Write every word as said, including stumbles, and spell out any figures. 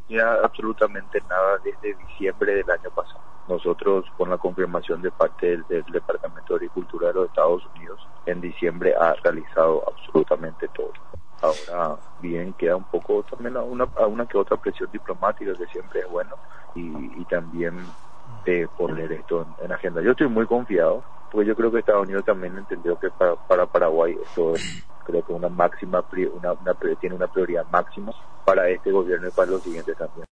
Ya absolutamente nada desde diciembre del año pasado. Nosotros, con la confirmación de parte del, del Departamento de Agricultura de los Estados Unidos, en diciembre ha realizado absolutamente todo. Ahora bien, queda un poco también a una, a una que otra presión diplomática, que siempre es bueno, y, y también de poner esto en, en agenda. Yo estoy muy confiado, porque yo creo que Estados Unidos también entendió que para, para Paraguay esto es, creo que una máxima, una, una, tiene una prioridad máxima para este gobierno y para los siguientes también.